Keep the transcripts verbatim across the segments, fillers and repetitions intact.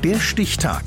Der Stichtag.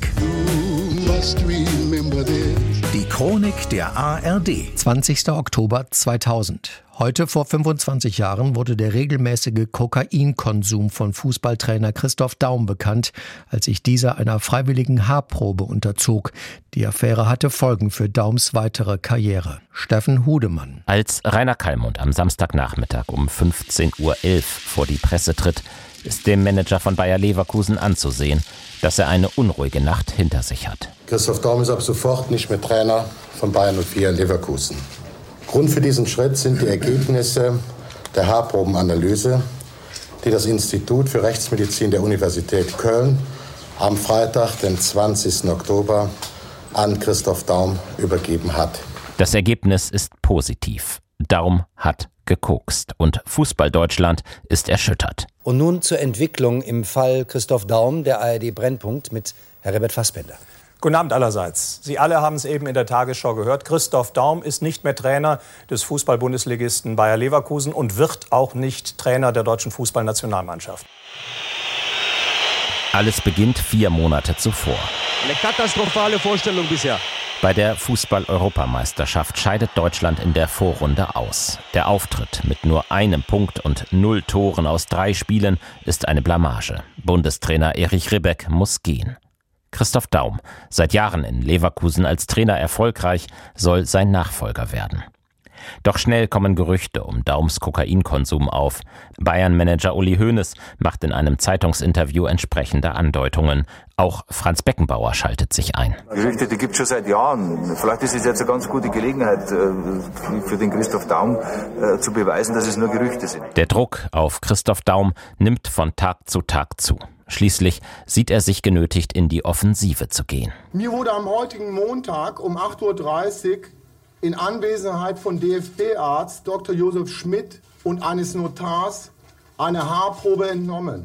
Die Chronik der A R D. zwanzigster Oktober zweitausend. Heute vor fünfundzwanzig Jahren wurde der regelmäßige Kokainkonsum von Fußballtrainer Christoph Daum bekannt, als sich dieser einer freiwilligen Haarprobe unterzog. Die Affäre hatte Folgen für Daums weitere Karriere. Steffen Hudemann. Als Rainer Kallmund am Samstagnachmittag um fünfzehn Uhr elf vor die Presse tritt, ist dem Manager von Bayer Leverkusen anzusehen, dass er eine unruhige Nacht hinter sich hat. Christoph Daum ist ab sofort nicht mehr Trainer von Bayer null vier Leverkusen. Grund für diesen Schritt sind die Ergebnisse der Haarprobenanalyse, die das Institut für Rechtsmedizin der Universität Köln am Freitag, den zwanzigsten Oktober, an Christoph Daum übergeben hat. Das Ergebnis ist positiv. Daum hat gekokst und Fußball-Deutschland ist erschüttert. Und nun zur Entwicklung im Fall Christoph Daum, der A R D Brennpunkt mit Herbert Fassbender. Guten Abend allerseits. Sie alle haben es eben in der Tagesschau gehört. Christoph Daum ist nicht mehr Trainer des Fußball-Bundesligisten Bayer Leverkusen und wird auch nicht Trainer der deutschen Fußballnationalmannschaft. Alles beginnt vier Monate zuvor. Eine katastrophale Vorstellung bisher. Bei der Fußball-Europameisterschaft scheidet Deutschland in der Vorrunde aus. Der Auftritt mit nur einem Punkt und null Toren aus drei Spielen ist eine Blamage. Bundestrainer Erich Ribbeck muss gehen. Christoph Daum, seit Jahren in Leverkusen als Trainer erfolgreich, soll sein Nachfolger werden. Doch schnell kommen Gerüchte um Daums Kokainkonsum auf. Bayern-Manager Uli Hoeneß macht in einem Zeitungsinterview entsprechende Andeutungen. Auch Franz Beckenbauer schaltet sich ein. Gerüchte, die gibt es schon seit Jahren. Vielleicht ist es jetzt eine ganz gute Gelegenheit für den Christoph Daum zu beweisen, dass es nur Gerüchte sind. Der Druck auf Christoph Daum nimmt von Tag zu Tag zu. Schließlich sieht er sich genötigt, in die Offensive zu gehen. Mir wurde am heutigen Montag um acht Uhr dreißig in Anwesenheit von D F B-Arzt Doktor Josef Schmidt und eines Notars eine Haarprobe entnommen.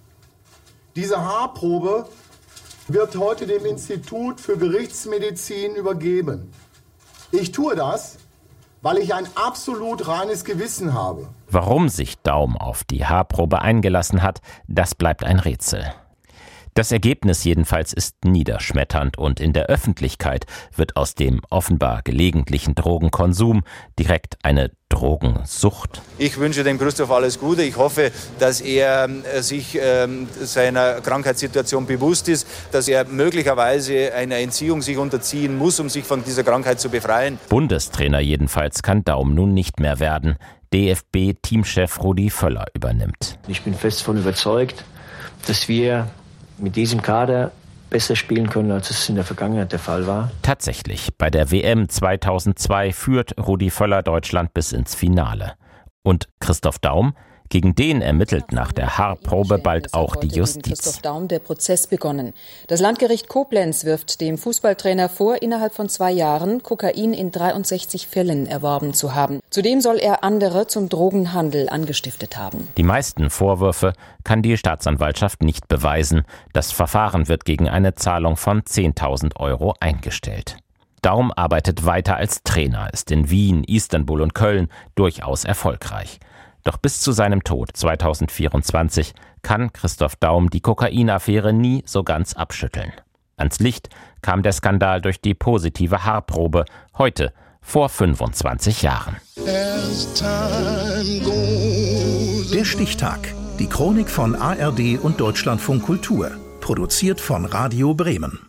Diese Haarprobe wird heute dem Institut für Gerichtsmedizin übergeben. Ich tue das, weil ich ein absolut reines Gewissen habe. Warum sich Daum auf die Haarprobe eingelassen hat, das bleibt ein Rätsel. Das Ergebnis jedenfalls ist niederschmetternd und in der Öffentlichkeit wird aus dem offenbar gelegentlichen Drogenkonsum direkt eine Drogensucht. Ich wünsche dem Christoph alles Gute. Ich hoffe, dass er sich ähm, seiner Krankheitssituation bewusst ist, dass er möglicherweise einer Entziehung sich unterziehen muss, um sich von dieser Krankheit zu befreien. Bundestrainer jedenfalls kann Daum nun nicht mehr werden. D F B-Teamchef Rudi Völler übernimmt. Ich bin fest davon überzeugt, dass wir mit diesem Kader besser spielen können, als es in der Vergangenheit der Fall war. Tatsächlich, bei der W M zweitausendzwei führt Rudi Völler Deutschland bis ins Finale. Und Christoph Daum? Gegen den ermittelt nach der Haarprobe bald auch die Justiz. Christoph Daum der Prozess begonnen. Das Landgericht Koblenz wirft dem Fußballtrainer vor, innerhalb von zwei Jahren Kokain in dreiundsechzig Fällen erworben zu haben. Zudem soll er andere zum Drogenhandel angestiftet haben. Die meisten Vorwürfe kann die Staatsanwaltschaft nicht beweisen. Das Verfahren wird gegen eine Zahlung von zehntausend Euro eingestellt. Daum arbeitet weiter als Trainer, ist in Wien, Istanbul und Köln durchaus erfolgreich. Doch bis zu seinem Tod zweitausendvierundzwanzig kann Christoph Daum die Kokainaffäre nie so ganz abschütteln. Ans Licht kam der Skandal durch die positive Haarprobe, heute vor fünfundzwanzig Jahren. Der Stichtag. Die Chronik von A R D und Deutschlandfunk Kultur. Produziert von Radio Bremen.